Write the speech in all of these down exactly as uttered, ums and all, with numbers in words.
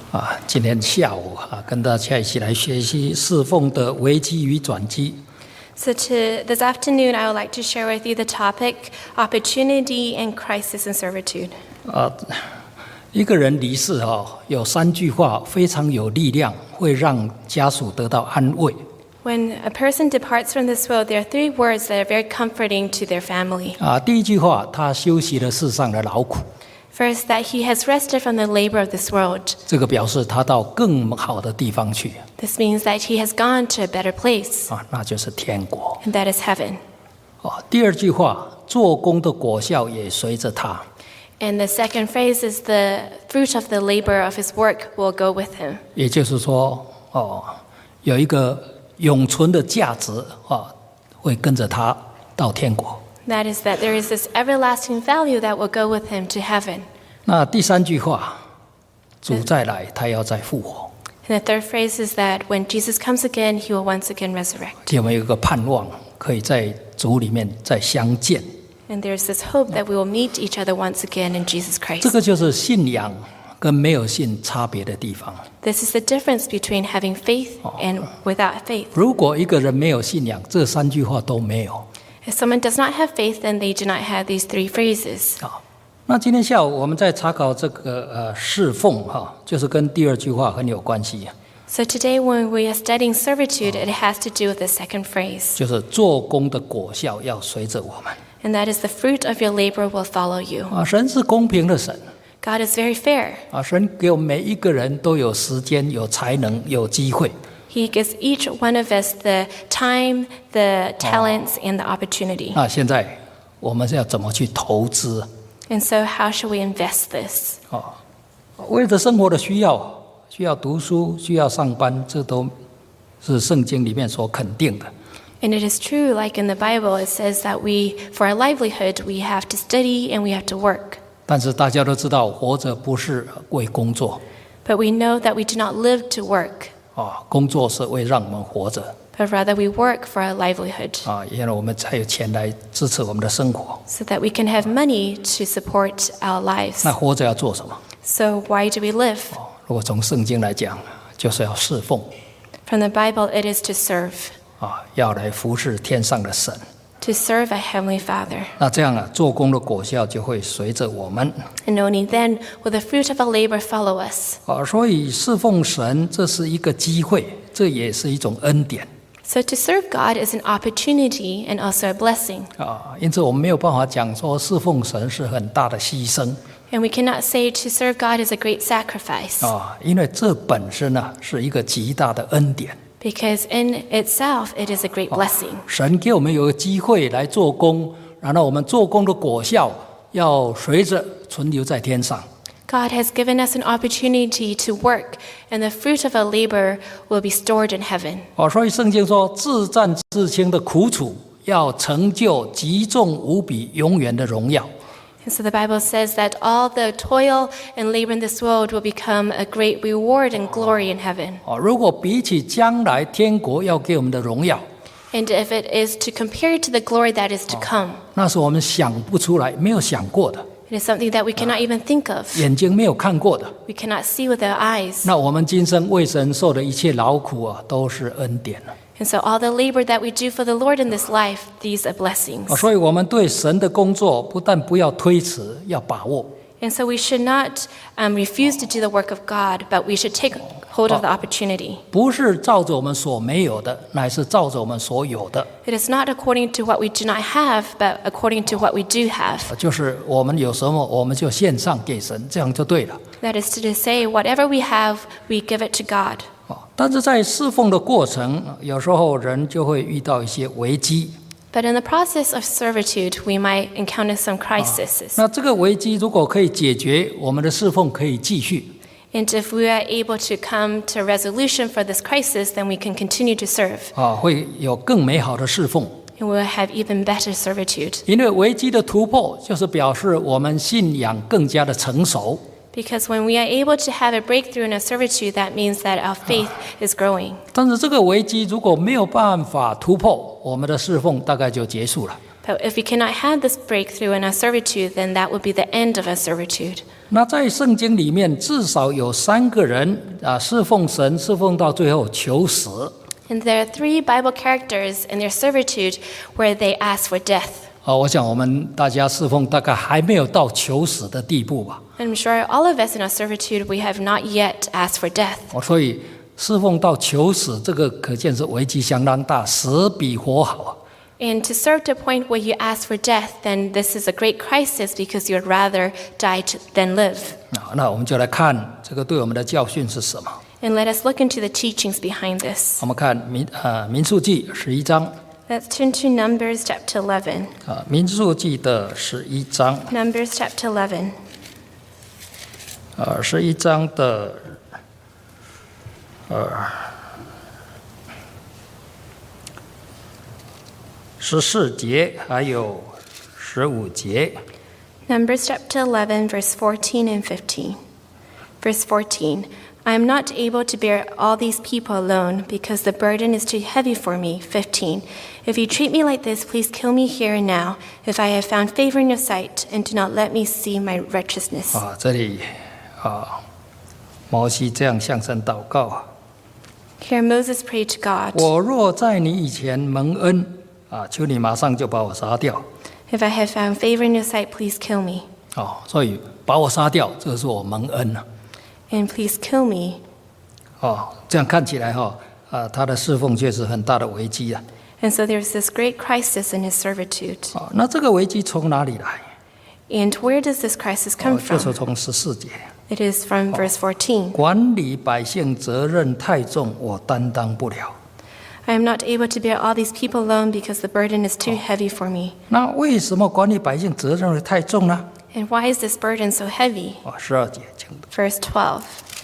啊，今天下午啊，跟大家一起来学习侍奉的危机与转机。 So to, this afternoon, I would like to share with you the topic, opportunity and crisis and servitude. 啊，一个人离世哦，有三句话非常有力量，会让家属得到安慰。 When a person departs from this world, there are three words that are very comforting to their family. 啊，第一句话，他休息了世上的劳苦。 First, that he has rested from the labor of this world. 这个表示他到更好的地方去。 This means that he has gone to a better place, 啊，那就是天国。 and that is heaven. 啊，第二句话，做工的果效也随着他。 And the second phrase is the fruit of the labor of his work will go with him. 也就是说，哦，有一个永存的价值啊，会跟着他到天国。 That is that there is this everlasting value that will go with him to heaven. 那第三句话，主再来，他要再复活。 And the third phrase is that when Jesus comes again, he will once again resurrect. 我们有一个盼望，可以在主里面再相见。 And there's this hope that we will meet each other once again in Jesus 这 Christ. 个就是信仰跟没有信差别的地方。 This is the difference between having faith and without faith. 如果一个人没有信仰，这三句话都没有。 If someone does not have faith, then they do not have these three phrases. 好，那今天下午我们在查考这个呃侍奉哈，就是跟第二句话很有关系。 So today when we are studying servitude, it has to do with the second phrase. 就是做工的果效要随着我们。 And that is the fruit of your labor will follow you. 啊，神是公平的神。 God is very fair. 啊，神给我们每一个人都有时间、有才能、有机会。 He gives each one of us the time, the talents, and the opportunity. 那现在我们是要怎么去投资？ And so how should we invest this? 啊，为了生活的需要，需要读书，需要上班，这都是圣经里面所肯定的。 And it is true, like in the Bible, it says that we, for our livelihood, we have to study and we have to work. 但是大家都知道，活着不是为工作， But we know that we do not live to work, 啊，工作是为让我们活着， but rather we work for our livelihood, 啊，因为我们才有钱来支持我们的生活。 so that we can have money to support our lives. 那活着要做什么？ So why do we live? 哦，如果从圣经来讲，就是要侍奉， From the Bible, it is to serve, 啊，要来服侍天上的神。 to serve our Heavenly Father. 那这样啊，做工的果效就会随着我们。 And only then will the fruit of our labor follow us. 啊，所以侍奉神这是一个机会，这也是一种恩典。 So to serve God is an opportunity and also a blessing. 啊，因此我们没有办法讲说侍奉神是很大的牺牲。 And we cannot say to serve God is a great sacrifice, 啊，因为这本身呢是一个极大的恩典。 because in itself it is a great blessing. 神给我们有个机会来做工，然后我们做工的果效要随着存留在天上。 God has given us an opportunity to work, and the fruit of our labor will be stored in heaven. 哦，所以圣经说，自战自清的苦楚，要成就极重无比、永远的荣耀。 And so the Bible says that all the toil and labor in this world will become a great reward and glory in heaven. 哦，如果比起将来天国要给我们的荣耀， And if it is to compare to the glory that is to come, 那是我们想不出来、没有想过的， it is something that we cannot even think of. 眼睛没有看过的。 We cannot see with our eyes. 那我们今生为神受的一切劳苦啊，都是恩典了。 And so all the labor that we do for the Lord in this life, these are blessings. 哦，所以我们对神的工作不但不要推迟，要把握。 And so we should not um, refuse to do the work of God, but we should take hold of the opportunity. 不是照着我们所没有的，乃是照着我们所有的。 It is not according to what we do not have, but according to what we do have. 就是我们有什么，我们就献上给神，这样就对了。 That is to say, whatever we have, we give it to God. 哦，但是在侍奉的过程，有时候人就会遇到一些危机。 But in the process of servitude, we might encounter some crises. 那这个危机如果可以解决，我们的侍奉可以继续。 And if we are able to come to a resolution for this crisis, then we can continue to serve. 啊，会有更美好的侍奉。 And we will have even better servitude. 因为危机的突破，就是表示我们信仰更加的成熟。 Because when we are able to have a breakthrough in our servitude, that means that our faith is growing. 但是这个危机如果没有办法突破，我们的侍奉大概就结束了。 But if we cannot have this breakthrough in our servitude, then that would be the end of our servitude. 那在圣经里面，至少有三个人啊，侍奉神，侍奉到最后求死。 And there are three Bible characters in their servitude where they ask for death. 啊，我想我们大家侍奉大概还没有到求死的地步吧。 And I'm sure all of us in our servitude, we have not yet asked for death. 哦，所以侍奉到求死，这个可见是危机相当大，死比活好啊。 And to serve to a point where you ask for death, then this is a great crisis because you'd rather die to, than live. 啊，那我们就来看这个对我们的教训是什么。 And let us look into the teachings behind this. 我们看民呃民数记十一章。 Let's turn to Numbers chapter eleven. 啊，民数记的十一章。 Numbers chapter eleven. 呃，十一章的呃十四节还有十五节。 Numbers chapter eleven, verse fourteen and fifteen. Verse fourteen, I am not able to bear all these people alone because the burden is too heavy for me. fifteen, if you treat me like this, please kill me here and now, if I have found favor in your sight, and do not let me see my righteousness. 啊，这里啊，摩西这样向神祷告啊。 Here Moses prayed to God, 我若在你以前蒙恩啊，求你马上就把我杀掉。 if I have found favor in your sight, please kill me. 哦，所以把我杀掉，这是我蒙恩了。 And please kill me. 哦，这样看起来哈、哦，啊，他的侍奉确实很大的危机啊。 And so there's this great crisis in his servitude. 哦，那这个危机从哪里来？ And where does this crisis 哦 come， 就是 from? 从十四节。 It is from verse fourteen. 管理百姓责任太重，我担当不了。 I am not able to bear all these people alone because the burden is too heavy for me. 那为什么管理百姓责任会太重呢？ And why is this burden so heavy? 哦，十二节，请读。 Verse twelve.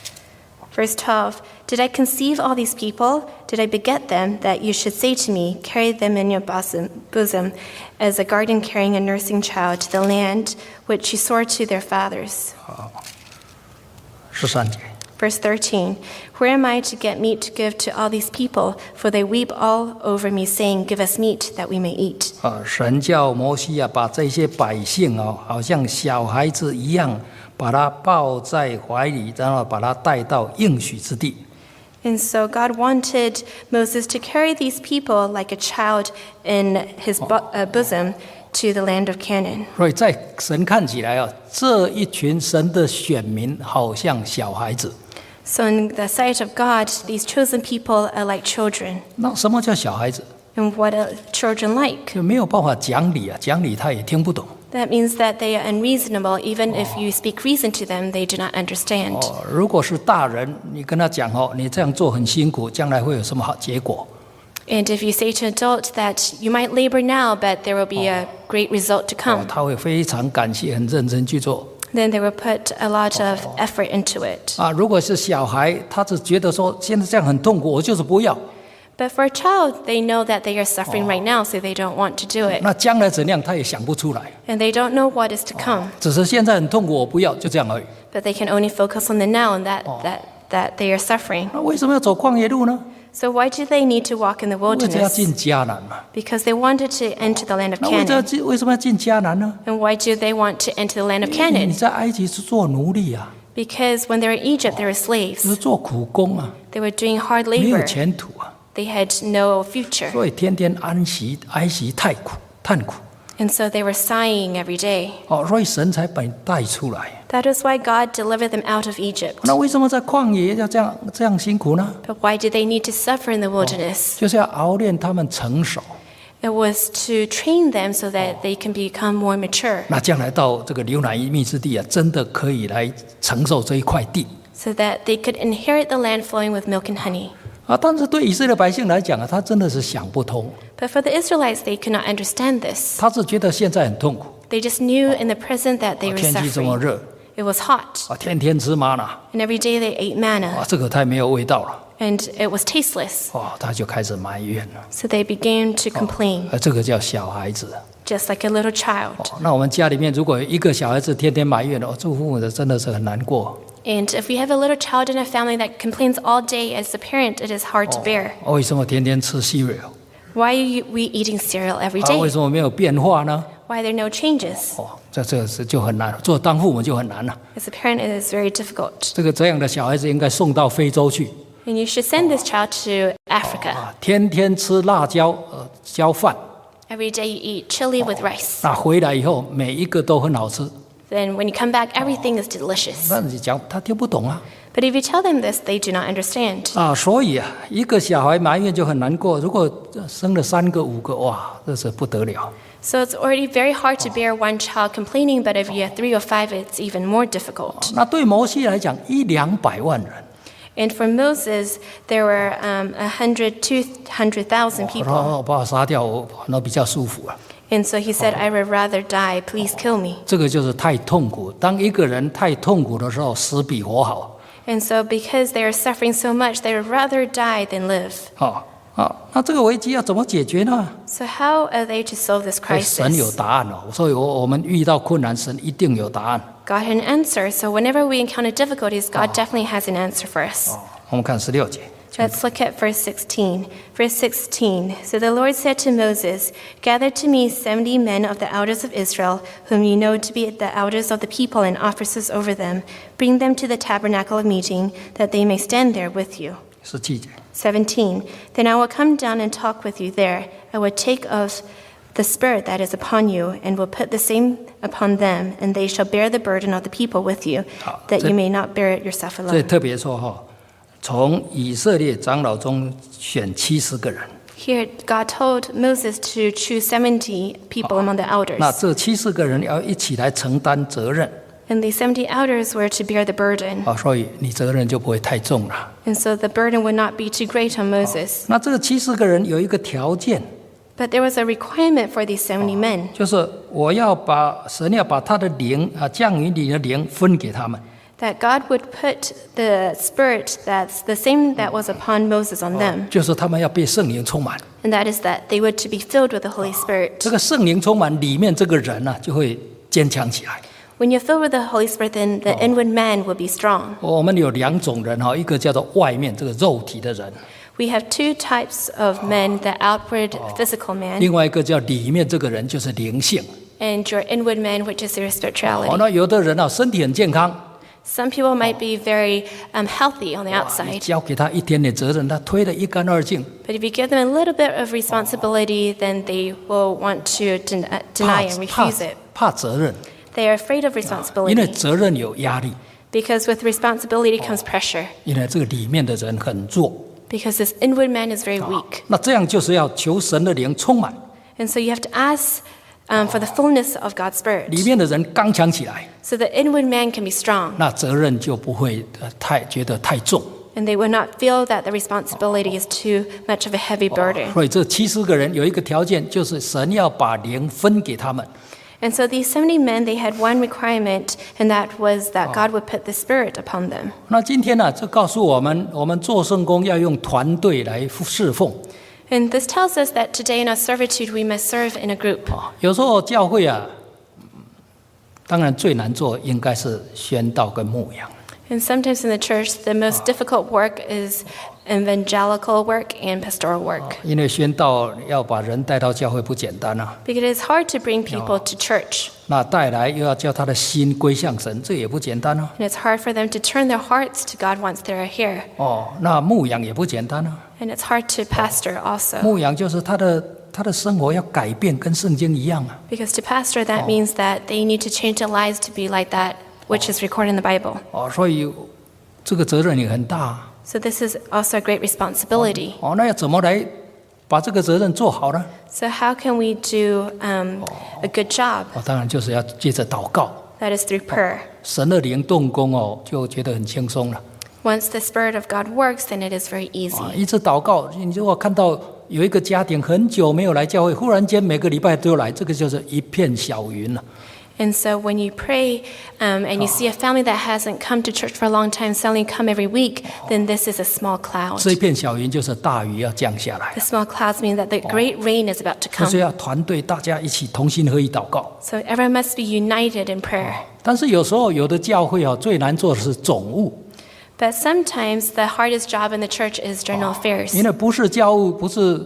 Verse twelve. Did I conceive all these people? Did I beget them that you should say to me, carry them in your bosom, bosom as a guardian carrying a nursing child to the land which you swore to their fathers? 十三节。 Verse thirteen, where am I to get meat to give to all these people? For they weep all over me, saying, give us meat that we may eat. 啊，神叫摩西啊，把这些百姓哦，好像小孩子一样，把他抱在怀里，然后把他带到应许之地。 And so God wanted Moses to carry these people like a child in his bo- uh, bosom to the land of Canaan. 所以在神看起来啊，这一群神的选民好像小孩子。 So in the sight of God, these chosen people are like children. 那什么叫小孩子？ And what are children like? 就没有办法讲理啊，讲理他也听不懂。 That means that they are unreasonable. Even if you speak reason to them, they do not understand. 哦，如果是大人，你跟他讲哦，你这样做很辛苦，将来会有什么好结果？ And if you say to an adult that you might labor now, but there will be a great result to 哦 come, 他会非常感谢，很认真去做。 then they will put a lot of effort into it. 啊，如果是小孩，他只觉得说现在这样很痛苦，我就是不要。 But for a child, they know that they are suffering right now, so they don't want to do it. 那将来怎样，他也想不出来。 And they don't know what is to come. 只是现在很痛苦，我不要，就这样而已。 But they can only focus on the now and that, that, that they are suffering. 那为什么要走旷野路呢？ So why do they need to walk in the 为什么要 wilderness? 进迦南嘛？ Because they wanted to enter the land of 那为什么要 Canaan. 进为什么要进迦南呢？ And why do they want to enter the land of 你 Canaan? 在埃及是做奴隶啊， Because when they were in Egypt, they were 就 slaves. 是做苦工啊， They were doing hard 没有 labor. 前途啊， They had no future. 所以天天安息哀息太苦叹苦。 And so they were sighing every day. 哦，所以神才把你带出来。 That is why God delivered them out of Egypt. 那为什么在旷野要这样这样辛苦呢？ But why did they need to suffer in the wilderness? 就是要熬练他们成熟。 It was to train them so that they can become more mature, 那将来到这个流奶与蜜之地啊，真的可以来承受这一块地 so that they could inherit the land flowing with milk and honey. 啊。但是对以色列百姓来讲啊，他真的是想不通， But for the Israelites, they could not understand this. 他只觉得现在很痛苦， They just knew in the present that they were 天气这么 suffering. 热 It was hot, 啊，天天吃玛拿 and every day they ate 啊， manna, 这个太没有味道了 and it was tasteless. 哦，他就开始埋怨了。 So they began to complain, 啊，这个叫小孩子。 just like a little child. 哦，那我们家里面如果有一个小孩子天天埋怨哦，做父母的真的是很难过。 And if we have a little child in a family that complains all day, as a parent, it is hard to bear. 哦，为什么天天吃 cereal？ Why are you, we eating cereal every 啊，为 day? 什么没有变化呢？ Why are there no changes? 哦，这这个是就很难，做当父母就很难了。 As a parent, it is very difficult. 这个这样的小孩子应该送到非洲去 And you should send this child to Africa. 啊，天天吃辣椒呃椒饭， Every day you eat chili with rice. 那回来以后每一个都很好吃。 Then when you come back, everything is delicious. 那你讲他听不懂啊 But if you tell them this, they do not understand. 啊，所以啊，一个小孩埋怨就很难过。如果生了三个五个，哇，这是不得了。 So it's already very hard to bear one child complaining, but if you have three or five, it's even more difficult. 那对摩西来讲，一两百万人， And for Moses, there were um, one hundred, two hundred thousand 然 people. 后把我杀掉，我那比较舒服啊。 And so he said, I would rather die. Please kill me. 这个就是太痛苦。当一个人太痛苦的时候，死比活好。 And so because they are suffering so much, they would rather die than live. 好，好，那这个危机要怎么解决呢？ So how are they to solve this 哎神有 crisis? 答案哦，所以我我们遇到困难，神一定有答案。 God had an answer. So whenever we encounter difficulties, God definitely has an answer for us. 哦，我们看十六节。 Let's look at verse sixteen. Verse sixteen. So the Lord said to Moses, Gather to me seventy men of the elders of Israel, whom you know to be the elders of the people and officers over them. Bring them to the tabernacle of meeting, that they may stand there with you. 十七节。 seventeen. Then I will come down and talk with you there. I will take of the spirit that is upon you, and will put the same upon them, and they shall bear the burden of the people with you, that you may not bear it yourself 所以 alone. 特别说哈，从以色列长老中选七十个人， Here, God told Moses to choose seventy people among the 那 elders. 这七十个人要一起来承担责任 And these seventy elders were to bear the burden. 啊，所以你责任就不会太重了。 And so the burden would not be too great on Moses. 那这个七十个人有一个条件， But there was a requirement for these seventy men, 就是我要把神要把他的灵啊降于你的灵分给他们。 that God would put the spirit that's the same that was upon Moses on them. 就是他们要被圣灵充满， And that is that they were to be filled with the Holy 这 Spirit. 个圣灵充满里面这个人呢、就会坚强起来。 When you're filled with the Holy Spirit, then the inward man will be strong. 我们有两种人哈，一个叫做外面这个肉体的人， We have two types of men, the outward physical man 另外一个叫里面这个人，就是灵性。 and your inward man, which is your 哦， spirituality. 那有的人啊，身体很健康， Some people might be very um, healthy on the 你 outside, 交给他一点点责任，他推得一干二净， but if you give them a little bit of responsibility, then they will want to den- uh, 怕 deny and 怕 refuse it. 怕责任， They are afraid of 因为 responsibility 责任有压力， because with responsibility comes pressure. 因为这个里面的人很弱。 Because this inward man is very weak. 那这样就是要求神的灵充满， And so you have to ask um, for the fullness of God's 里 Spirit 面的人刚强起来， so the inward man can be strong 那责任就不会呃太觉得太重。 and they will not feel that the responsibility is too much of a heavy burden. 所以这七十个人有一个条件，就是神要把灵分给他们。 And so these seventy men, they had one requirement, and that was that God would put the Spirit upon them. 那今天呢、这告诉我们，我们做圣工要用团队来侍奉。 And this tells us that today in our servitude, we must serve in a group. 有时候教会啊，当然最难做应该是宣道跟牧养。 And sometimes in the church, the most difficult work is evangelical work and pastoral work. 因为宣道要把人带到教会不简单啊， Because it is hard to bring people to church. 那带来又要叫他的心归向神，这也不简单啊。 And it's hard for them to turn their hearts to God once they're here. 哦，那牧养也不简单啊。 And it's hard to pastor also. 牧养就是他的他的生活要改变，跟圣经一样啊。 Because to pastor, that means that they need to change their lives to be like that which is recorded in the Bible. 哦，所以这个责任也很大啊。 So this is also a great responsibility. 哦，那要怎么来把这个责任做好呢？ So how can we do um, a good job? 哦，当然就是要借着祷告， That is through prayer. 神的灵动工哦，就觉得很轻松了。 Once the Spirit of God works, then it is very 啊， easy. 一直祷告，你如果看到有一个家庭很久没有来教会，忽然间每个礼拜都来，这个就是一片小云了。 And so when you pray um, and you see a family that hasn't come to church for a long time suddenly come every week, then this is a small cloud. 这一片小云就是大雨要降下来 The，small clouds mean that the great rain is about to 所以 come. 要团队大家一起同心合意祷告。 So everyone must be united in prayer. 但是有时候有的教会哦，最难做的是总务， But sometimes the hardest job in the church is general affairs. 因为不是教务，不是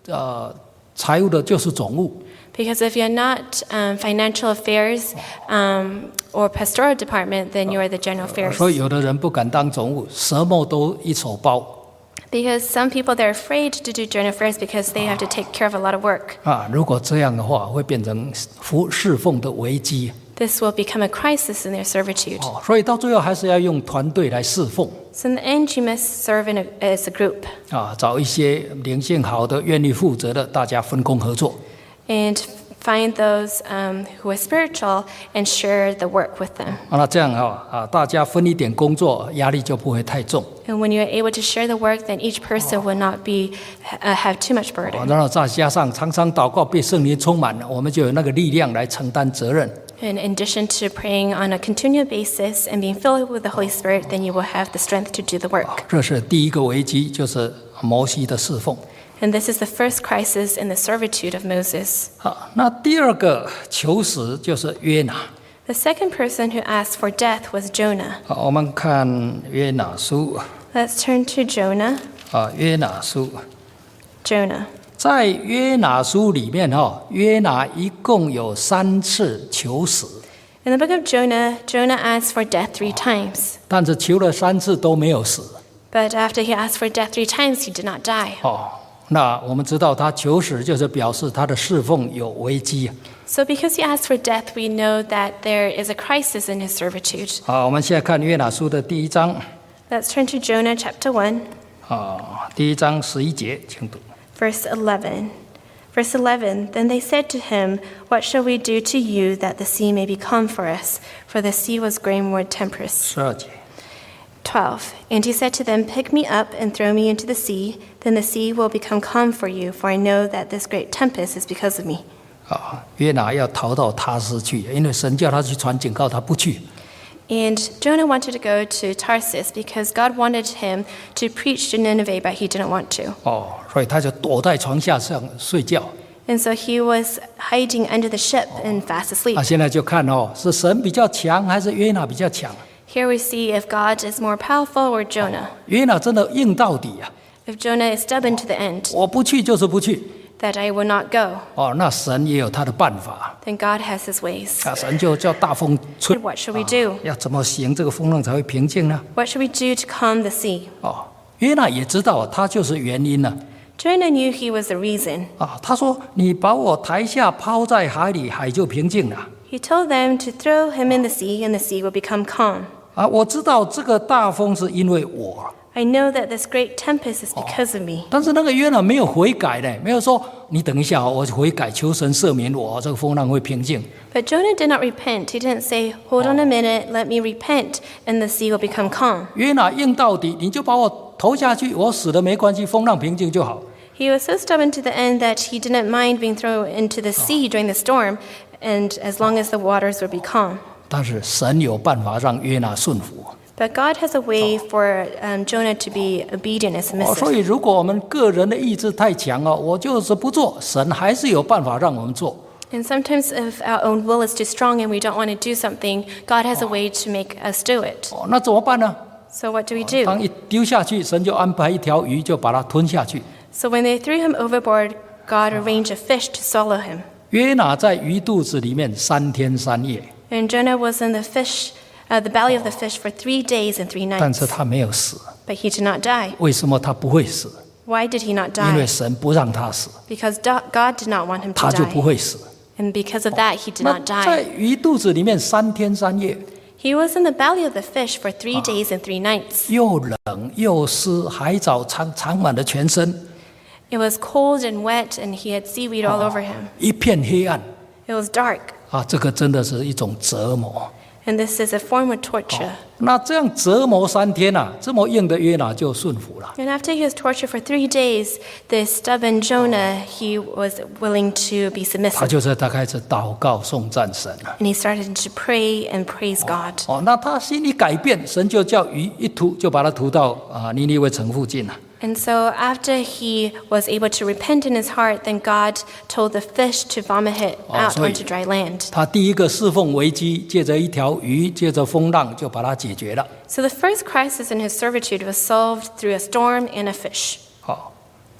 呃财务的，就是总务。 Because if you're not um, financial affairs um, or pastoral department, then you are the general affairs. 所以有的人不敢当总务，什么都一手包。 Because some people, they're afraid to do general affairs because they have to take care of a lot of work. 啊，如果这样的话，会变成服侍奉的危机。 This will become a crisis in their servitude. 哦，所以到最后还是要用团队来侍奉。 So in the end, you must serve in a, as a group. 啊，找一些灵性好的、愿意负责的，大家分工合作。 And find those um, who are spiritual and share the work with them. 啊，那这样啊，啊，大家分一点工作，压力就不会太重。 And when you're able to share the work, then each person will not be uh, have too much 啊， burden. 然后再加上常常祷告，被圣灵充满了，我们就有那个力量来承担责任。 In addition to praying on a continual basis and being filled with the Holy Spirit, then you will have the strength to do the work. 这是第一个危机，就是摩西的侍奉。 And this is the first crisis in the servitude of Moses. 好，那第二个求死就是约拿。 The second person who asked for death was Jonah. 好，我们看约拿书 Let's turn to Jonah. 啊，约拿书。 Jonah. 在约拿书里面哈，约拿一共有三次求死， In the book of Jonah, Jonah asked for death three times. 但是求了三次都没有死。 But after he asked for death three times, he did not die. 哦，那我们知道他求死就是表示他的侍奉有危机。 So because he asked for death, we know that there is a crisis in his servitude. 好，我们现在看约拿书的第一章 Let's turn to Jonah chapter one, 啊，第一章十一节，请读。 verse eleven. Verse eleven, Then they said to him, What shall we do to you that the sea may be calm for us? For the sea was growing more tempestuous. 十二节。 twelve. And he said to them, Pick me up and throw me into the sea. Then the sea will become calm for you, for I know that this great tempest is because of me. 啊，约拿要逃到他施去，因为神叫他去传警告，他不去。 And Jonah wanted to go to Tarsus because God wanted him to preach to Nineveh, but he didn't want to. 哦，所以他就躲在床下上睡觉。 And so he was hiding under the ship and fast asleep. 那现在就看哦，是神比较强还是约拿比较强？ Here we see if God is more powerful or Jonah. 约拿真的硬到底啊！ If Jonah is stubborn to the end, 我不去就是不去。 that I will not go, 哦，那神也有他的办法 then God has his ways. 啊，神就叫大风吹。 What should we do? 要怎么行这个风浪才会平静呢？ What should we do to calm the sea? 哦，约拿也知道他就是原因了 Jonah knew he was the reason. 啊。他说：“你把我抬下抛在海里，海就平静了。 He told them to throw him in the sea, and the sea will become calm. 啊，我知道这个大风是因为我。” I know that this great tempest is because of me. 但是那个约拿没有悔改呢，没有说你等一下，我悔改，求神赦免我，这个风浪会平静。 But Jonah did not repent. He didn't say, Hold on a minute, let me repent, and the sea will become calm. 约拿硬到底，你就把我投下去，我死了没关系，风浪平静就好。 He was so stubborn to the end that he didn't mind being thrown into the sea during the storm, and as long as the waters would be calm. 但是神有办法让约拿顺服。 But God has a way for um, Jonah to be obedient and 哦，所 submissive. 以如果我们个人的意志太强哦，我就是不做，神还是有办法让我们做。 And sometimes if our own will is too strong and we don't want to do something, God has a way to make us do it. 哦，那怎么办呢？ So what do we do? 当一丢下去，神就安排一条鱼，就把它吞下去。 So when they threw him overboard, God arranged a fish to swallow him. 约拿在鱼肚子里面三天三夜， And Jonah was in the fish, uh, the belly of the fish for three days and three 但是 nights. 他没有死。 But he did not die. 为什么他不会死？ Why did he not 因为 die? 神不让他死， Because do- God did not want him to 他就不 die. 会死。 And because of that, he did 那 not 在 die. 鱼肚子里面三天三夜， He was in the belly of the fish for three days and three nights. 又冷又湿，海藻长长满了全身， It was cold and wet, and he had seaweed all over him. 一片黑暗 It was dark, 啊！这个真的是一种折磨。 and this is a form of torture. 那这样折磨三天啊，这么硬的约拿就顺服了。 And after he was tortured for three days, this stubborn Jonah, he was willing to be 他 submissive. 就是他开始祷告颂赞神了。 And he started to pray and praise God. 哦，那他心里改变，神就叫鱼一吐，就把他吐到啊尼尼微城附近了。 And so after he was able to repent in his heart, then God told the fish to vomit it out 所以 onto dry land. 他第一个侍奉危机，借着一条鱼，借着风浪，就把它解决了。 So the first crisis in his servitude was solved through a storm and a fish. 好，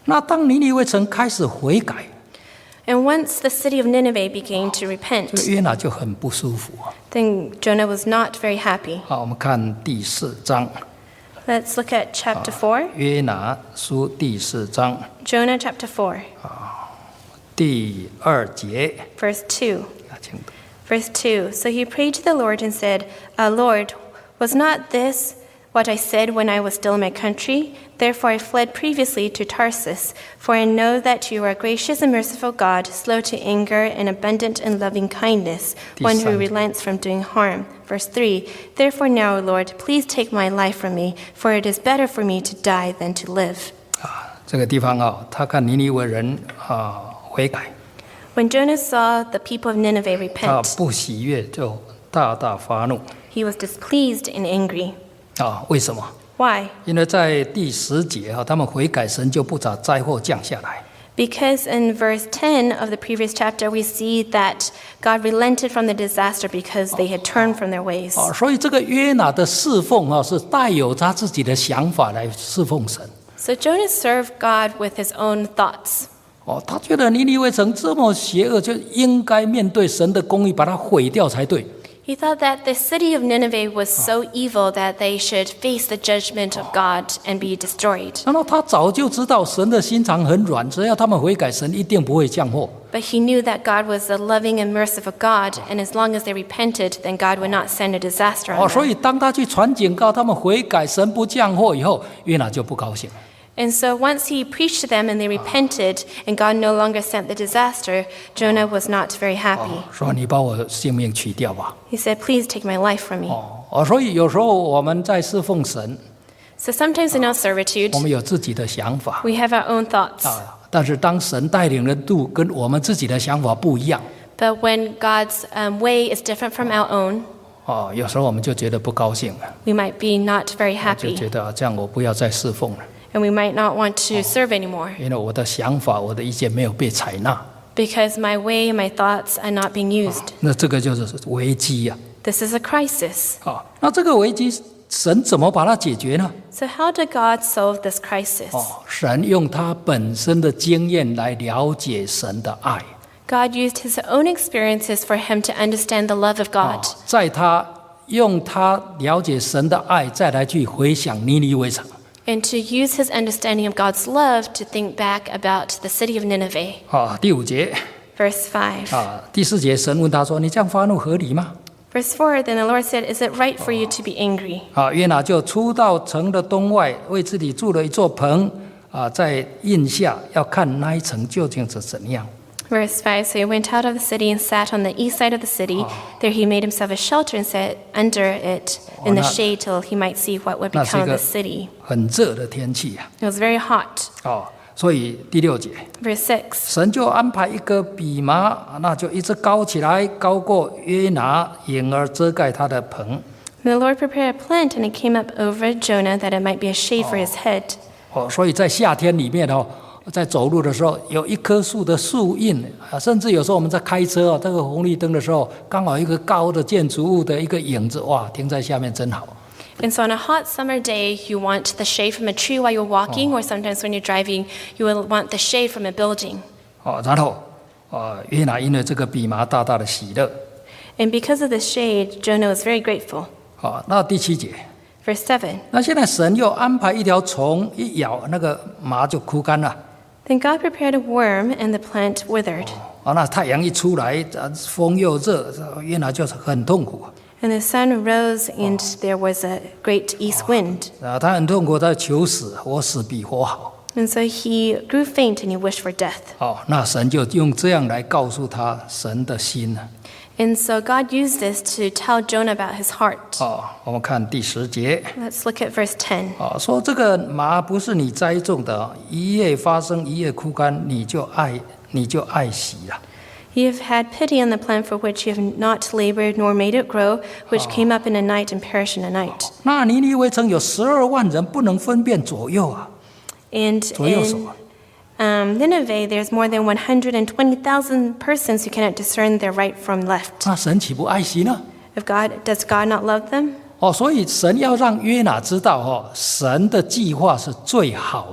那当尼尼微城开始悔改， And once the city of Nineveh began to 这个 repent, 约拿就很不舒服啊。 then Jonah was not very happy. 好，我们看第四章， Let's look at chapter four. 约拿书第四章 Jonah chapter four, 第二节， verse two. 啊请读 Verse two. So he prayed to the Lord and said, uh, Lord, was not this what I said when I was still in my country? Therefore I fled previously to Tarsus, for I know that you are a gracious and merciful God, slow to anger and abundant in loving kindness, one who relents from doing harm. Verse three. Therefore now, O Lord, please take my life from me, for it is better for me to die than to live. 啊，这个地方啊，他看尼尼微人啊悔改， When Jonah saw the people of Nineveh 他 repent, 不喜悦，就大大发怒 he was displeased and angry. 啊。为什么？ Why? 因为在第十节啊，他们悔改，神就不把灾祸降下来。 Because in verse ten of the previous chapter, we see that God relented from the disaster because they had turned from their ways. 啊，所以这个约拿的侍奉啊，是带有他自己的想法来侍奉神。 So Jonah served God with his own thoughts. 哦，他觉得尼尼微城这么邪恶，就应该面对神的公义，把它毁掉才对。 He thought that the city of Nineveh was so evil that they should face the judgment of God and be destroyed. 然后他早就知道神的心肠很软，只要他们悔改，神一定不会降祸。 But he knew that God was a loving and merciful God, and as long as they repented, then God would not send a disaster 哦， on 所 them. 以当他去传警告他们悔改，神不降祸以后，约拿就不高兴。 And so once he preached to them and they repented, and God no longer sent the disaster, Jonah was not very happy. 说你把我性命取掉吧。 He said, Please take my life from me. 哦，哦，所以有时候我们在侍奉神， So sometimes in our servitude, 我们有自己的想法 we have our own thoughts. 啊，但是当神带领的路跟我们自己的想法不一样， But when God's um, way is different from our own, 哦，有时候我们就觉得不高兴了， we might be not very 就 happy, 觉得啊这样我不要再侍奉了， and we might not want to serve anymore 因为我的想法、我的意见没有被采纳， because my way and my thoughts are not being used. 那这个就是危机呀、 This is a crisis. 啊。啊，那这个危机神怎么把它解决呢？ So how did God solve this crisis? 哦，神用他本身的经验来了解神的爱。 God used his own experiences for him to understand the love of 哦 God. 在他用他了解神的爱，再来去回想尼尼微城。 And to use his understanding of God's love to think back about the city of Nineveh. 啊，第五节 Verse five. 啊，第四节，神问他说：“你这样发怒合理吗 Verse four. Then the Lord said, Is it right for you to be angry?？” 啊，约拿就出到城的东外，为自己筑了一座棚啊，在印下要看那一城究竟是怎样。 Verse five. So he went out of the city and sat on the east side of the city. There he made himself a shelter and sat under it in the na- shade till he might see what would 那是一 become of 个 the city. 很热的天气啊， It was very hot. 哦，所以第六节， Verse six. 神就安排一个蓖麻，那就一直高起来，高过约拿，影儿遮盖他的棚。 The Lord prepared a plant, and it came up over Jonah that it might be a shade for his head. 哦，所以在夏天里面哦，在走路的时候，有一棵树的树荫啊，甚至有时候我们在开车哦，这个红绿灯的时候，刚好一个高的建筑物的一个影子，哇，停在下面真好。 And so on a hot summer day, you want the shade from a tree while you're walking, or sometimes when you're driving, you will want the shade from a building. 哦，然后，呃，约拿因为这个蓖麻大大的喜乐。 And because of this shade, Jonah was very grateful. 好，那第七节， Verse seven. 那现在神又安排一条虫一咬，那个麻就枯干了。 Then God prepared a worm, and the plant withered. 啊，那太阳一出来，啊风又热，约拿就是很痛苦。 And the sun rose, and there was a great east wind. 啊，他很痛苦，他求死，我死比活好。 And so he grew faint, and he wished for death. 哦，那神就用这样来告诉他神的心了。 And so God used this to tell Jonah about his heart. 哦，我们看第十节。 Let's look at verse ten. 哦，说这个麻不是你栽种的，一夜发生，一夜枯干，你就爱你就爱惜了。 You have had pity on the plant for which you have not labored nor made it grow, which came up in a night and perished in a night. 那尼尼微城有十二万人，不能分辨左右啊。 And 左右手 in 啊。 um, Nineveh, there's more than one hundred twenty thousand persons who cannot discern their right from left. 那神岂不爱惜呢？ If God, does God not love them? 哦，所以神要让约拿知道，哦，神的计划是最好的。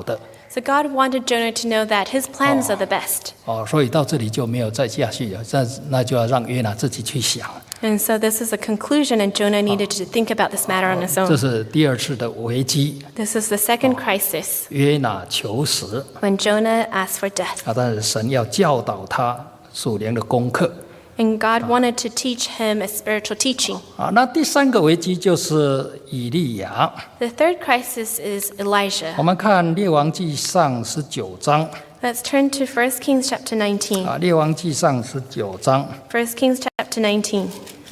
So God wanted Jonah to know that his plans are the best. 哦，所以到这里就没有再下去了，那那就要让约拿自己去想。 And so this is a conclusion, and Jonah needed to think about this matter on his 这 own. 是第二次的危机， This is the second crisis 约拿求死 when Jonah asked for death. 啊，但是神要教导他属灵的功课 And God wanted to teach him a spiritual teaching. 啊。那第三个危机就是以利亚。 The third crisis is Elijah. 我们看列王记上十九章 Let's turn to First Kings chapter nineteen. 啊，列王记上十九章 First Kings chapter nineteen.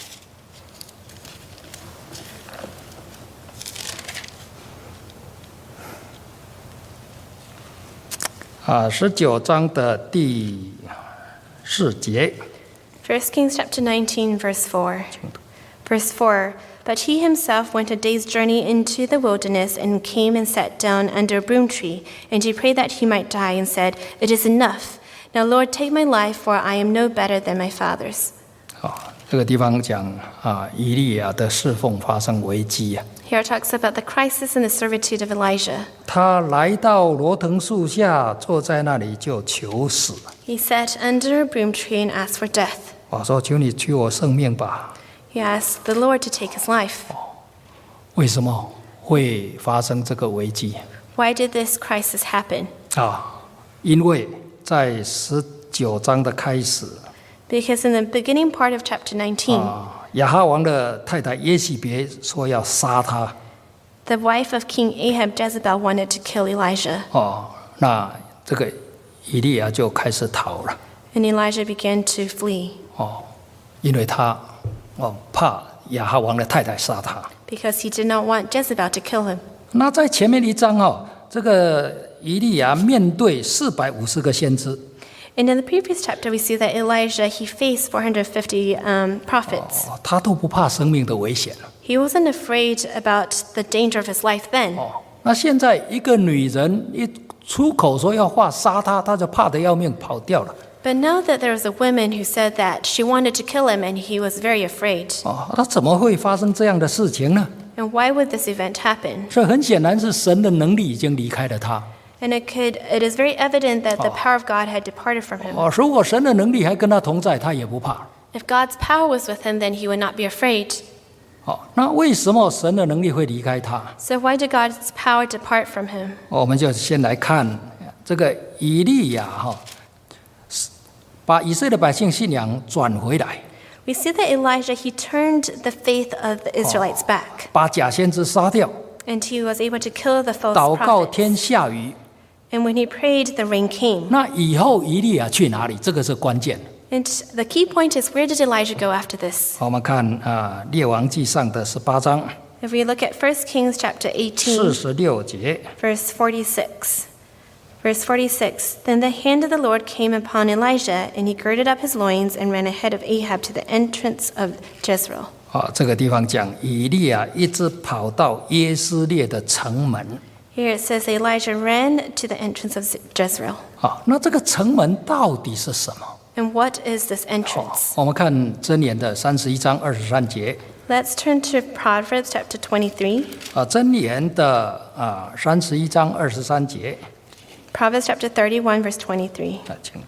啊，十九章的第四节。 First Kings chapter nineteen, verse four. Verse four. But he himself went a day's journey into the wilderness and came and sat down under a broom tree. And he prayed that he might die and said, It is enough. Now, Lord, take my life, for I am no better than my father's. 啊，这个地方讲啊，以利亚的侍奉发生危机啊。 Here it talks about the crisis and the servitude of Elijah. 他来到罗藤树下，坐在那里就求死。 He sat under a broom tree and asked for death. 我说：“求你取我性命吧。” He asked the Lord to take his life. 为什么会发生这个危机 Why did this crisis happen? 啊？因为在十九章的开始 Because in the beginning part of chapter nineteen, 啊，亚哈王的太太耶洗别说要杀他 the wife of King Ahab, Jezebel, wanted to kill Elijah. 哦，那这个以利亚就开始逃了 And Elijah began to flee 哦，因为他哦怕亚哈王的太太杀他。 because he did not want Jezebel to kill him. 那在前面一章哦，这个以利亚面对四百五十个先知。 And in the previous chapter, we see that Elijah, he faced four hundred fifty um, prophets. 哦，他都不怕生命的危险 He wasn't afraid about the danger of his life then. 哦。那现在一个女人一出口说要画杀他，他就怕得要命跑掉了 But now that there was a woman who said that she wanted to kill him, and he was very afraid. 哦。他怎么会发生这样的事情呢？ And why would this event happen? 这很显然是神的能力已经离开了他 And it could it is very evident that the power of God had departed from him. 哦。如果神的能力还跟他同在，他也不怕 If God's power was with him, then he would not be afraid. 哦。那为什么神的能力会离开他？ So why did God's power depart from him? 我们就先来看这个以利亚哈，把以色列百姓信仰转回来， We see that Elijah, he turned the faith of the Israelites back, 把假先知杀掉， and he was able to kill the false 祷告 prophets. 天下雨。 And when he prayed, the rain came. 那以后以利亚去哪里？这个是关键。 And the key point is, where did Elijah go after this? 我们看啊，《列王记上》的十八章 If we look at First Kings chapter 四 eighteen, 十六节， verse forty-six. Verse forty-six, Then the hand of the Lord came upon Elijah, and he girded up his loins and ran ahead of Ahab to the entrance of Jezreel. 啊，这个地方讲以利亚一直跑到耶斯列的城门 Here it says Elijah ran to the entrance of Jezreel. 啊。那这个城门到底是什么？ And what is this entrance? 我们看箴言的三十一章二十三节 Let's turn to Proverbs chapter twenty-three. 啊，箴言的啊三十一章二十三节 Proverbs chapter thirty-one, verse twenty-three. 啊，请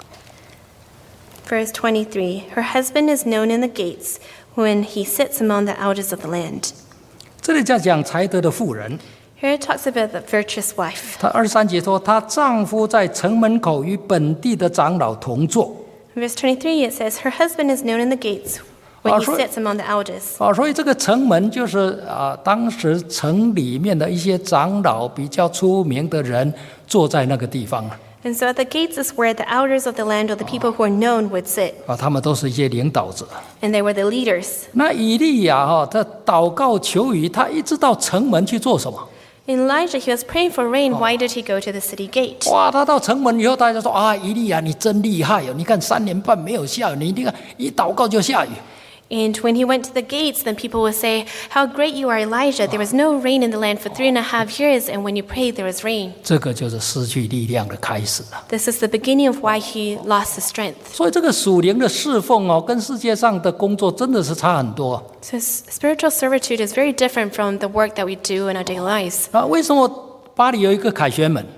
Verse twenty-three, Her husband is known in the gates when he sits among the elders of the land. 这里在讲才德的妇人， Here it talks about the virtuous wife. 她二十三节说，她丈夫在城门口与本地的长老同坐 Verse twenty-three, it says, Her husband is known in the gates when he Ah, so- sits among the elders. 啊，所以这个城门就是啊，当时城里面的一些长老比较出名的人坐在那个地方 And so at the gates is where the elders of the land, or the people who are known, would sit. 啊，他们都是一些领导者。 And they were the leaders. 那以利亚哈，他祷告求雨，他一直到城门去做什么？ Elijah, he was praying for rain. Why did he go to the city gate? 哇，他到城门以后，大家说啊，以利亚你真厉害哦！你看三年半没有下雨，你你看一祷告就下雨。 And when he went to the gates, then people would say, How great you are, Elijah. There was no rain in the land for three and a half years, and when you prayed, there was rain. 这个就是失去力量的开始了。 This is the beginning of why he lost his strength. 所以这个属灵的侍奉哦，跟世界上的工作真的是差很多。 So s- spiritual servitude is very different from the work that we do in our daily lives. 啊，为什么巴黎有一个凯旋门？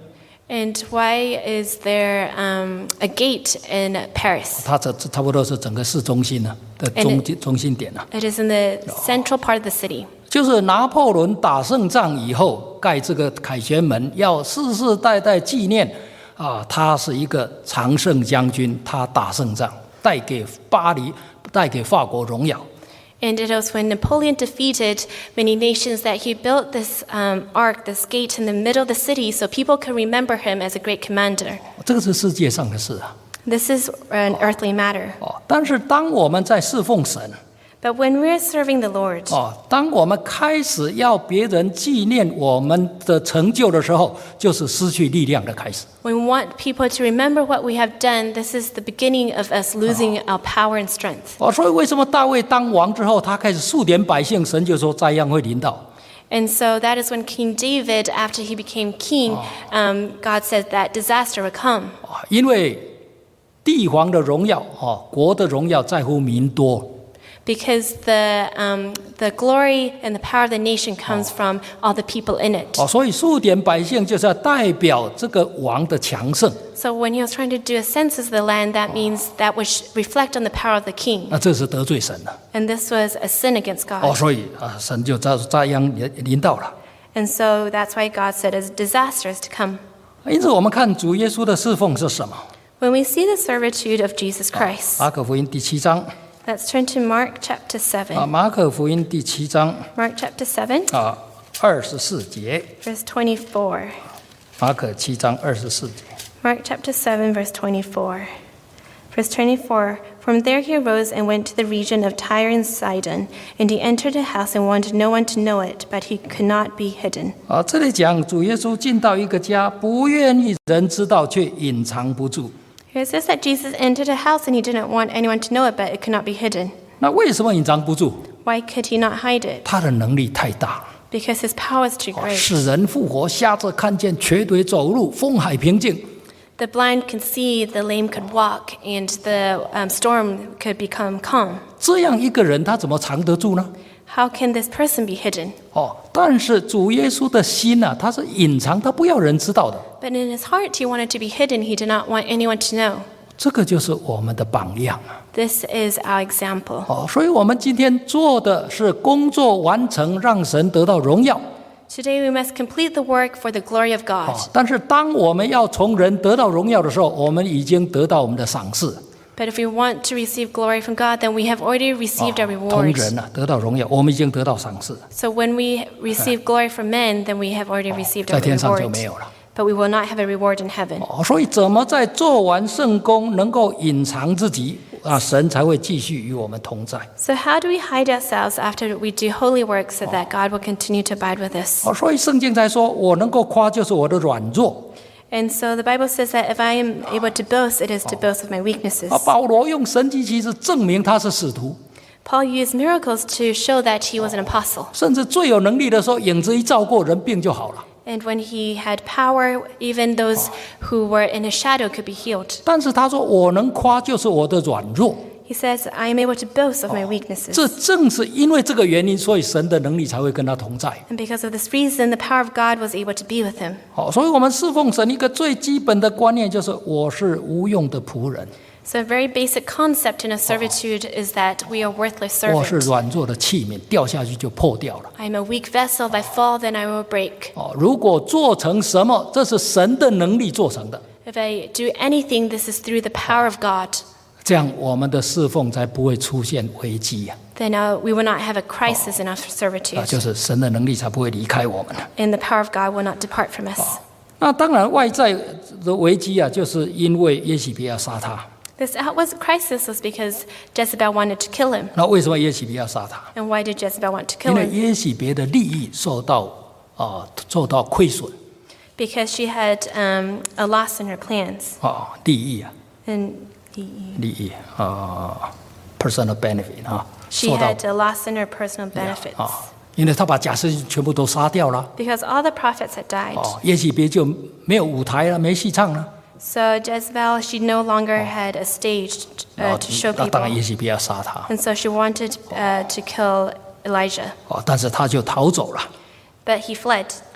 And why is there um, a gate in Paris? 它这这差不多是整个市中心呢的中中心点啊。 It is in the central part of the city. 就是拿破仑打胜仗以后盖这个凯旋门，要世世代代纪念啊，他是一个常胜将军，他打胜仗，带给巴黎、带给法国荣耀。 And it was when Napoleon defeated many nations that he built this um, ark, this gate in the middle of the city, so people could remember him as a great commander. 这个是世界上的事啊。 This is an earthly matter. 哦，但是当我们在侍奉神， But when we're serving the Lord, 哦，当我们开始要别人纪念我们的成就的时候，就是失去力量的开始。 when we want people to remember what we have done, this is the beginning of us losing our power and strength. 哦，所以为什么大卫当王之后，他开始数点百姓，神就说灾殃会临到。 And so that is when King David, after he became king, um, God said that disaster would come. 啊，因为帝皇的荣耀，哦，国的荣耀在乎民多。 Because the, um, the glory and the power of the nation comes from all the people in it. 哦，所以数点百姓就是要代表这个王的强盛。 So when he was trying to do a census of the land, that means that would reflect on the power of the king. 那这是得罪神了。 And this was a sin against 哦， God. 所以啊，神就灾灾殃临临到了。 And so that's why God said it's disasters to come. 因此，我们看主耶稣的侍奉是什么？ When we see the servitude of Jesus Christ, 马可福音第七章 let's turn to Mark chapter 啊， seven. 马可福音第七章 Mark chapter seven, 啊，二十四节。 verse twenty-four. 马可七章二十四节。 Mark chapter seven, verse twenty-four. Verse twenty-four. From there he arose and went to the region of Tyre and Sidon, and he entered a house and wanted no one to know it, but he could not be hidden. 啊，这里讲主耶稣进到一个家，不愿意人知道，却隐藏不住。 Here it says that Jesus entered a house and he didn't want anyone to know it, but it could not be hidden. 那为什么隐藏不住？ Why could he not hide it? 他的能力太大了， Because his power is too 啊 great. 使人复活，瞎子看见，瘸腿走路，风海平静。 The blind could see, the lame could walk, and the um, storm could become calm. 这样一个人，他怎么藏得住呢？ How can this person be hidden? 哦，但是主耶稣的心呢、啊，他是隐藏，他不要人知道的。 But in his heart, he wanted to be hidden. He did not want anyone to know. 这个就是我们的榜样啊！ This is our example. 哦，所以我们今天做的是工作完成，让神得到荣耀。 Today we must complete the work for the glory of 哦 God. 但是当我们要从人得到荣耀的时候，我们已经得到我们的赏赐。 But if we want to receive glory from God, then we have already received our 从 reward. 人啊得到荣耀，我们已经得到赏赐， So when we receive glory from men, then we have already received 在 our 天上就 reward. 没有了。 But we will not have a reward in heaven. 哦，所以怎么在做完圣工能够隐藏自己啊，神才会继续与我们同在。 So how do we hide ourselves after we do holy work so that God will continue to abide with us? 哦，所以圣经才说，我能够夸就是我的软弱。 And so the Bible says that if I am able to boast, it is to boast of my weaknesses. 啊，保罗用神迹奇事证明他是使徒， Paul used miracles to show that he was an apostle. 甚至最有能力的时候，影子一照过，人病就好了。 And when he had power, even those who were in his shadow could be healed. 但是他说，我能夸就是我的软弱。 He says, I am able to boast of my weaknesses. 这正是因为这个原因，所以神的能力才会跟他同在。 And because of this reason, the power of God was able to be with him. 好，所以我们侍奉神一个最基本的观念就是，我是无用的仆人， So a very basic concept in a servitude is that we are worthless 我是 servants. 软弱的器皿，掉下去就破掉了。 I am a weak vessel. If I fall, then I will break. 哦，如果做成什么，这是神的能力做成的， If I do anything, this is through the power of God. 这样我们的侍奉才不会出现危机呀、 Then uh, we will not have a crisis in our 啊！ servitude. 就是神的能力才不会离开我们。 And the power of God will not depart from us. 那当然，外在的危机啊，就是因为耶洗别要杀他。 This was crisis was because Jezebel wanted to kill him. 那为什么耶洗别要杀他？ And why did Jezebel want to 因 kill 为 him? 耶洗别的利益受到啊、受到亏损 Because she had um, a loss in her plans. 啊、利益啊， And he, 利益啊、personal benefit 啊， she 受到 had a loss in her personal benefits. 啊，因为他把假释全部都杀掉了 Because all the prophets had died. 哦，耶洗别就没有舞台了，没戏唱了。 So Jezebel, she no longer had a stage 然 uh, 后 to show 那当然 people. 耶洗别要杀他 And so she wanted uh, to kill Elijah. 哦，但是他就逃走了 But he fled.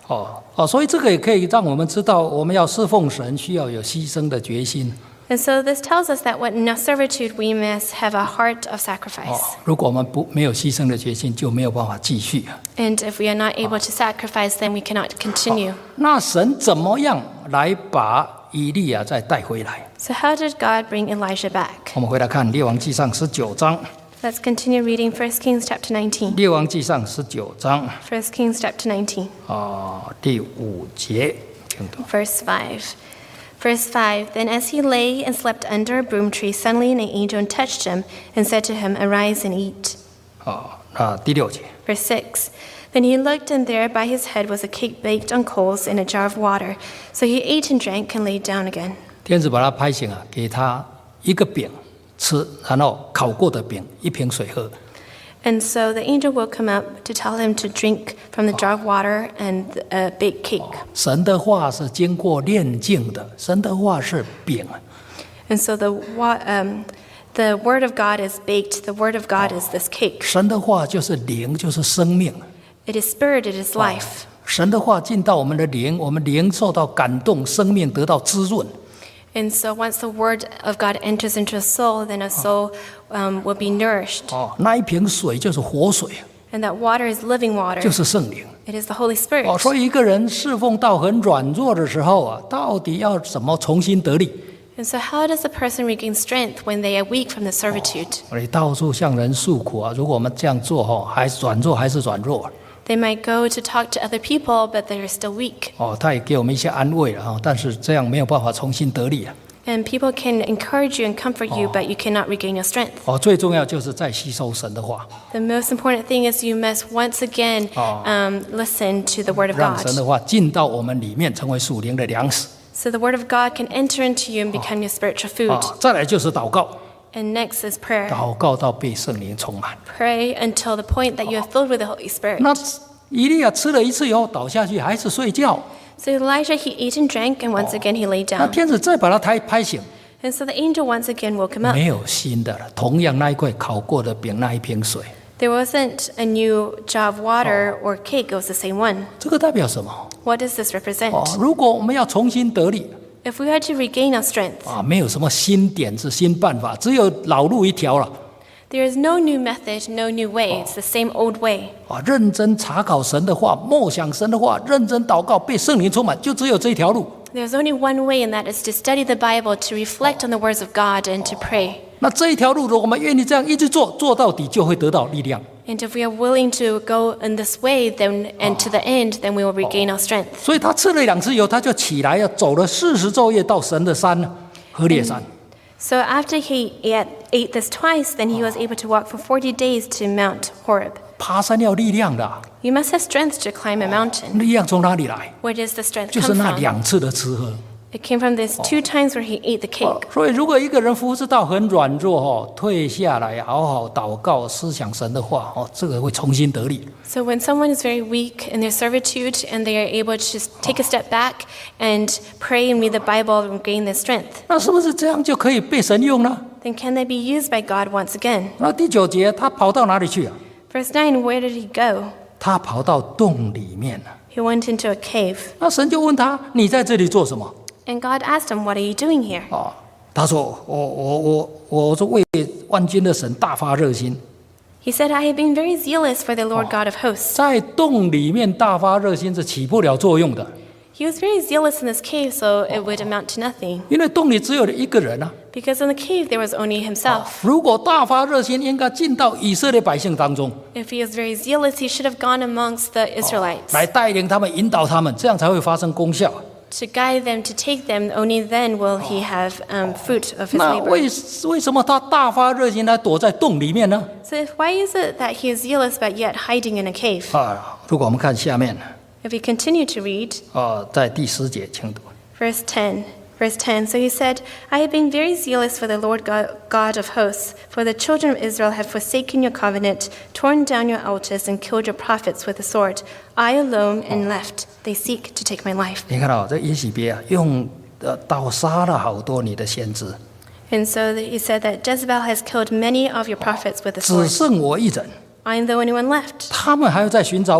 哦哦，所以这个也可以让我们知道，我们要侍奉神，需要有牺牲的决心。 And so this tells us that when in our servitude we must have a heart of 哦 sacrifice. ， 如果我们不没有牺牲的决心，就没有办法继续。 And if we are not able to sacrifice, then we cannot continue. 那神怎么样来把以利亚再带回来？ So how did God bring Elijah back? 我们回来看《列王纪上》十九章， Let's continue reading First Kings chapter 《 nineteen. 列王纪上》十九章 First Kings chapter nineteen, 啊、第五节，请读。 verse five. Verse five. Then as he lay and slept under a broom tree, suddenly an angel touched him and said to him, Arise and eat. 啊、那第六节， Verse six. Then he looked, and there by his head was a cake baked on coals in a jar of water. So he ate and drank and lay down again. 天使把他拍醒啊，给他一个饼吃，然后烤过的饼，一瓶水喝。 And so the angel woke him up to tell him to drink from the jar of water and a baked cake. 神的话是经过炼净的，神的话是饼。 And so the wa- um, the word of God is baked. The word of God is this cake. 神的话就是灵，就是生命。 It is spirit. It is life. 神的话进到我们的灵，我们灵受到感动，生命得到滋润。 And so once the word of God enters into a soul, then a soul um, will be nourished. 哦，那一瓶水就是活水， And that water is living water. 就是圣灵。 It is the Holy Spirit. 哦，所以一个人侍奉到很软弱的时候啊，到底要怎么重新得力？ And so how does a person regain strength when they are weak from the servitude? 你到处向人诉苦啊，如果我们这样做哈，还是软弱还是软弱。 They might go to talk to other people, but they are still weak. 哦，他也给我们一些安慰了哈，但是这样没有办法重新得力啊。 And people can encourage you and comfort you, but you cannot regain your strength. 哦，最重要就是在吸收神的话， The most important thing is you must once again um, listen to the Word of 让神 God. 的话进到我们里面，成为属灵的粮食。 So the Word of God can enter into you and become your spiritual 啊 food. 再来就是祷告， And next is prayer. 祷告到被圣灵充满。 Pray until the point that you are filled with the Holy Spirit. 那以利亚吃了一次以后倒下去，还是睡觉。 So Elijah, he ate and drank, and once again he lay 那 down. 天使再把他拍拍醒， And so the angel once again woke him up. 没有新的了，同样那一块烤过的饼，那一瓶水， There wasn't a new jar of water or cake, it was the same one. 这个代表什么？ What does this represent? 哦，如果我们要重新得力 If we had to regain our strength, 啊，没有什么新点子、新办法，只有老路一条了。 there is no new method, no new way. It's the same old way. 啊，认真查考神的话，默想神的话，认真祷告，被圣灵充满，就只有这一条路。 There's only one way, and that is to study the Bible, to reflect on the words of God, and to pray. 那这一条路，如果我们愿意这样一直做，做到底，就会得到力量。 And if we are willing to go in this way, then and to the end, then we will regain our strength. 所以他吃了两次以后，他就起来要走了四十昼夜到神的山何烈山。 So after he ate, ate this twice, then he was able to walk for forty days to Mount Horeb. 爬山要力量的啊， You must have strength to climb a mountain. 力量从哪里来？ Where does the strength 就是 come 那 from? 两次的吃喝。 It came from these two times where he ate the cake. 所以，如果一个人服侍到很软弱哦，退下来好好祷告，思想神的话哦，这个会重新得力。 So when someone is very weak in their servitude and they are able to just take a step back and pray and read the Bible and gain their strength, 那是不是这样就可以被神用呢？ then can they be used by God once again? 那第九节，他跑到哪里去啊？ Verse nine, where did he go? 他跑到洞里面了。 He went into a cave. 那神就问他：“你在这里做什么 And God asked him, What are you doing here?？” 哦，他说：“我我我我是为万军的神大发热心， He said, I have been very zealous for the Lord God of hosts. 在洞里面大发热心是起不了作用的， He was very zealous in this cave, so it would amount to nothing. 因为洞里只有一个人啊。 Because in the cave there was only himself. 如果大发热心，应该进到以色列百姓当中， If he was very zealous, he should have gone amongst the Israelites 来带领他们、引导他们，这样才会发生功效。 to guide them, to take them. Only then will he have um, fruit of his 那 labor. 为为什么他大发热心来躲在洞里面呢？ So if, why is it that he is zealous but yet hiding in a cave? 啊，如果我们看下面 If we continue to read, 啊，在第十节，请读。 verse ten. Verse ten, so he said, I have been very zealous for the Lord God, God of hosts, for the children of Israel have forsaken your covenant, torn down your altars, and killed your prophets with the sword. I alone am left. They seek to take my life. 你看到、这耶洗别啊，用呃刀杀了好多你的先知， And so he said that Jezebel has killed many of your prophets with the 只 sword. 剩我一人， I am the only one left. 他们还要再寻找我。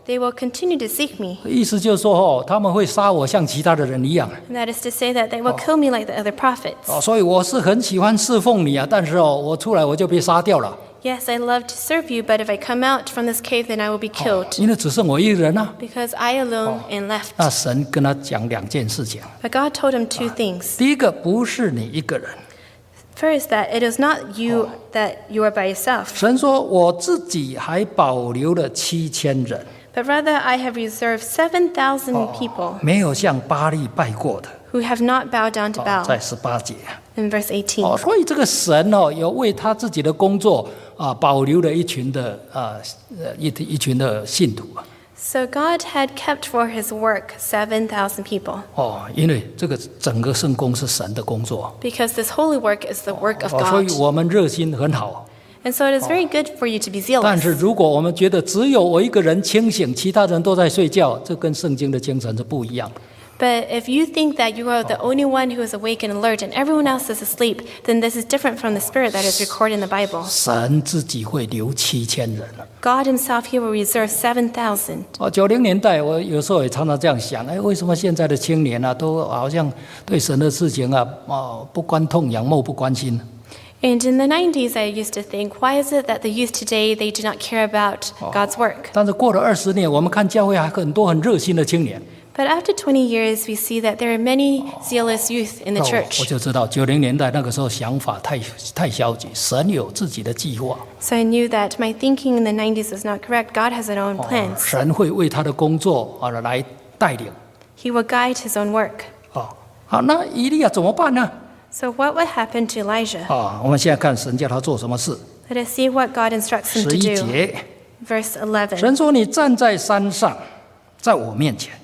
they will continue to seek me. 意思就是说哦，他们会杀我像其他的人一样。 And that is to say that they will kill me like the other prophets. 哦，所以我是很喜欢侍奉你啊，但是哦，我出来我就被杀掉了。 Yes, I love to serve you, but if I come out from this cave, then I will be killed. 因为只剩我一个人啊。 Because I alone am left. 那神跟他讲两件事情。 But God told him two things. 第一个不是你一个人， First, that it is not you that you are by yourself, 神说我自己还保留了七千人， but rather I have reserved seven thousand people 没有向巴利拜过的。 who have not bowed down to 哦在 Baal. 十八节。 In verse eighteen. 哦，所以这个神哦，有为他自己的工作啊，保留了一群的啊，呃一一群的信徒啊。 So God had kept for his work seven thousand people, 哦，因为这个整个圣工是神的工作， because this holy work is the work of 哦，所以 God. 我们热心很好。 And so it is very good for you to be 但 zealous. 是如果我们觉得只有我一个人清醒，其他人都在睡觉，这跟圣经的精神是不一样的。 But if you think that you are the only one who is awake and alert and everyone else is asleep, then this is different from the spirit that is recorded in the Bible. 神自己会留七千人。 God himself, he will reserve seven thousand. 哦，九零年代我有时候也常常这样想，哎，为什么现在的青年啊，都好像对神的事情啊，哦，不关痛痒，漠不关心。 And in the nineties, I used to think, why is it that the youth today, they do not care about God's work? 但是过了二十年，我们看教会还很多很热心的青年。 But after twenty years, we see that there are many zealous youth in the 哦，我 church. 就知道九零年代那个时候想法太太消极，神有自己的计划。 So I knew that my thinking in the nineties was not correct. God has his own 哦 plans. 神会为他的工作啊来带领。 He will guide his own work. 哦，好，那以利亚怎么办呢？ So what would happen to Elijah? 啊，我们现在看神叫他做什么事。 Let us see what God instructs him 十 to 一 do. 节， Verse eleven. 神说：“你站在山上，在我面前。”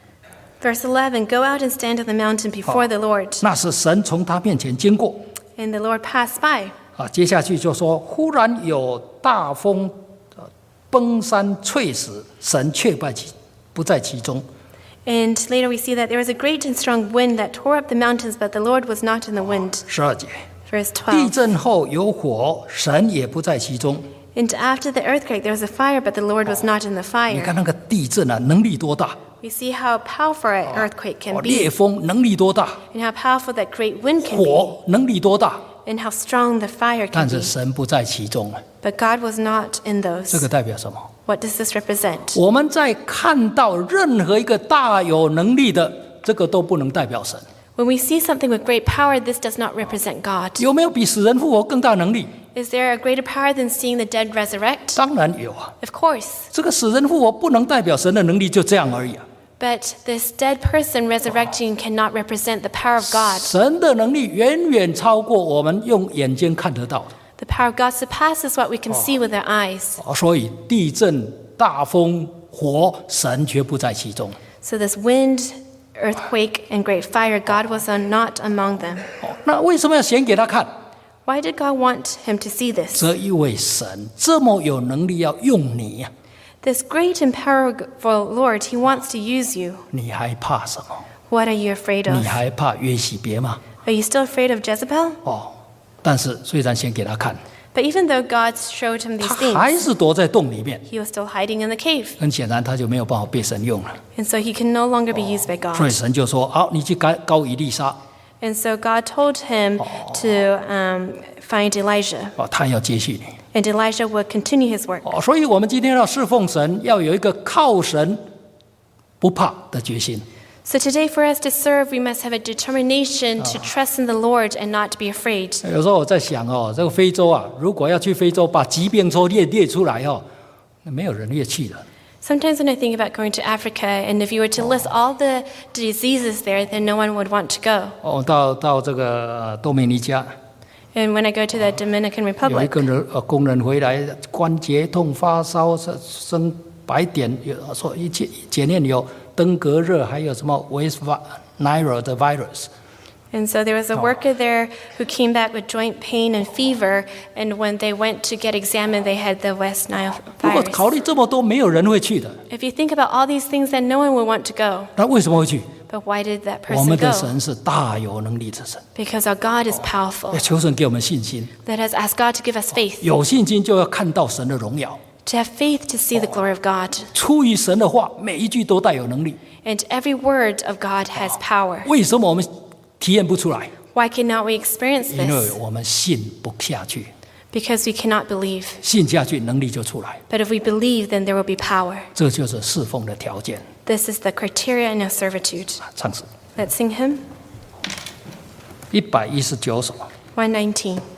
Verse eleven, go out and stand on the mountain before the Lord. 那是神从他面前经过。 And the Lord passed by. 啊，接下去就说：“忽然有大风，呃崩山碎石，神却不在其不在其中。” And later we see that there was a great and strong wind that tore up the mountains, but the Lord was not in the wind. 十二节， Verse 地 twelve. 震后有火，神也不在其中。 And after the earthquake, there was a fire, but the Lord was not in the 你看 fire. 那个地震啊，能力多大？ We see how powerful an earthquake 哦， can 烈 be, 风能力多大？ and how powerful that great wind can be, 火能力多大？ and how strong the fire 但 can 是 be. 神不在其中。 But God was not in 这 those. 个代表什么？ What does this represent? 我们在看到任何一个大有能力的，这个都不能代表神。 When we see something with great power, this does not represent God. 有没有比死人复活更大能力？ Is there a greater power than seeing the dead resurrect? 当然有啊。 Of course. 这个死人复活不能代表神的能力，就这样而已啊。 But this dead person resurrecting cannot represent the power of God. 神的能力远远超过我们用眼睛看得到的。 The power of God surpasses what we can see with our eyes. 哦，所以地震、大风、火，神绝不在其中。 So this wind, earthquake, and great fire, God was not among them. 哦，那为什么要显给他看？ Why did God want him to see this? 这一位神这么有能力要用你呀、 This great and powerful Lord, he wants to use you. 你还怕什么？ What are you afraid 你 of? 还怕约西别吗？ Are you still afraid of Jezebel? 哦，但是虽然先给他看， But even though God showed him 他 these 还 things, 是躲在洞里面。 he was still hiding in the cave. 很显然，他就没有办法被神用了。 And so he can no longer be used by 所以 God. 神就说：“好，你去高高以利沙， And so God told him to um, find Elijah. 哦，他要接续你。 And Elijah would continue his work. 哦，所以我们今天要侍奉神，要有一个靠神不怕的决心。 So today for us to serve, we must have a determination to trust in the Lord and not to be afraid. 有时候我在想哦，这个非洲啊，如果要去非洲把疾病都列列出来哦，那没有人会去的。 Sometimes when I think about going to Africa, and if you were to list all the diseases there, then no one would want to go. 哦，到到这个呃多米尼加， And when I go to the Dominican 有一 Republic, 个人呃工人回来，关节痛、发烧、生生白点，有说一检检验有登革热，还有什么 West Nile 的 virus。 and so there was a worker there who came back with joint pain and fever, and when they went to get examined, they had the West Nile 如果考 virus. 虑这么多，没有人会去的。 If you think about all these things, then no one would want to go. 那为什么会去？ But why did that 我 person 们的 go? 神是大有能力之神， Because our God is powerful. 求神给我们信心。 Let us ask God to give us faith. 有信心就要看到神的荣耀。 To have faith to see the glory of God. 出于神的话，每一句都带有能力。 And every word of God has power. 为什么我们体验不出来？ Why cannot we experience 因为 this? 我们信不下去， Because we cannot believe. 信下去能力就出来。 But if we believe, then there will be power. 这就是侍奉的条件。 This is the criteria of servitude. 唱诗 Let's sing hymn 一百一十九首。 one nineteen.